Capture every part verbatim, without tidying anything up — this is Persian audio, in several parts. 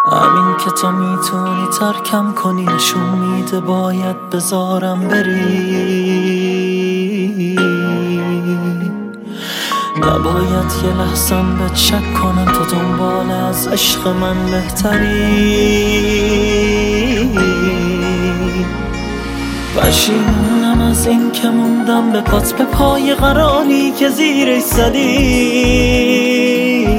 همین که تو میتونی ترکم کنی نشون میده باید بذارم بری. نباید یه لحظم بهت شک کنم تو دنبال از عشق من بهتری. پشیمونم از این که موندم به پات به پای قراری که زیرش زدی.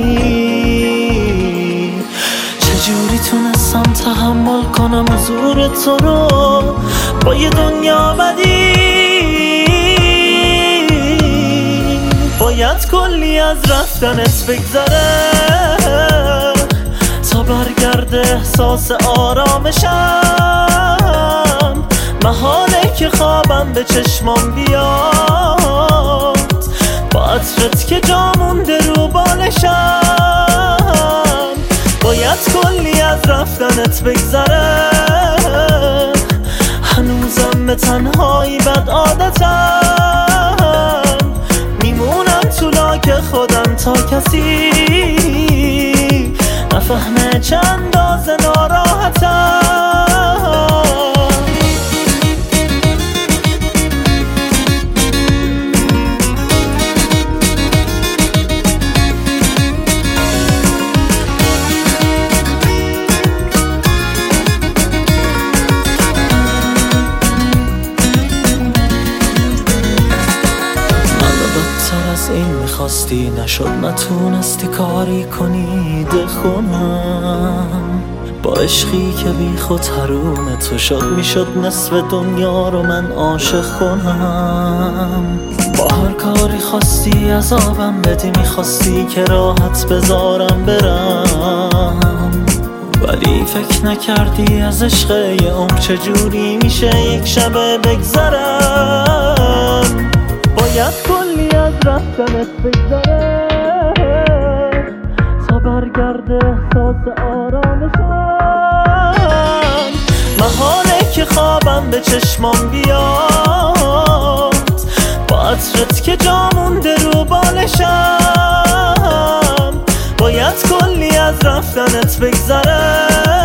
چجوری تونستم تحمل کنم حضور تو رو با یه دنیا بدی. باید کلی از رفتنت بگذره تا برگرده احساس آرامشم. محاله که خوابم به چشمام بیاد با عطرت که جا مونده رو بالشم. باید کلی از رفتنت بگذره هنوزم به تنهایی بد عادتم. میمونم تو لاک خودم تا کسی نفهمه چند اندازه ناراحتم. این میخواستی نشد نتونستی کاری کنی دخونم. با عشقی که بی خود حروم تو شد میشد نصف دنیا رو من عاشق کنم. با هر کاری خواستی عذابم بدی میخواستی که راحت بذارم برم. ولی فکر نکردی از عشق یه عمر چجوری میشه یک شبه بگذرم. باید کلی از رفتنت بگذره تا برگرده احساس آرامشم. محاله که خوابم به چشمام بیاد با عطرت که جا مونده رو بالشم. باید کلی از رفتنت بگذره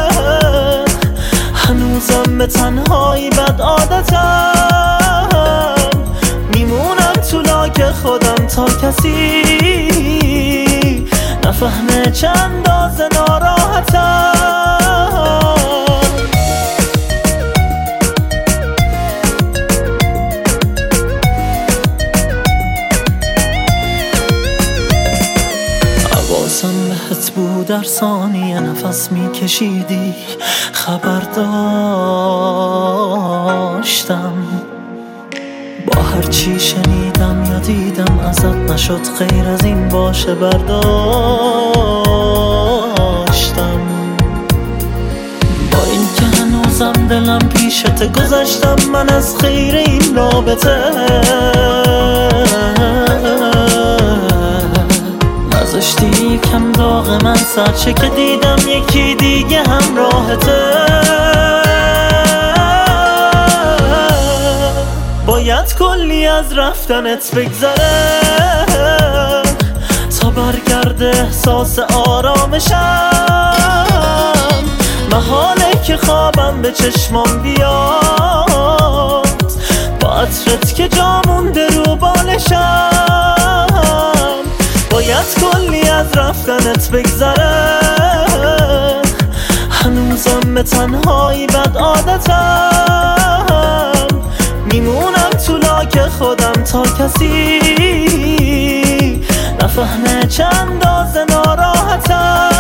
هنوزم به تنهایی بد عادتم. میمونم تو لاک خودم تا کسی نفهمه چند اندازه ناراحتم. حواسم بهت بود در ثانیه نفس میکشیدی خبر داشتم. با هر چی شنیدم یا دیدم ازت نشد غیر از این باشه برداشتم. با این که هنوزم دلم پیشت گذشتم من از خیر این رابطه. نذاشتی کم داغ من سرچه که دیدم یکی دیگه همراهته. باید کلی از رفتنت بگذره تا برگرده احساس آرامشم. محاله که خوابم به چشمام بیاد با عطرت که جا مونده رو بالشم. باید کلی از رفتنت بگذره هنوزم به تنهایی بد عادتم. میمونم تو لاک خودم تا کسی نفهمه چند اندازه ناراحتم.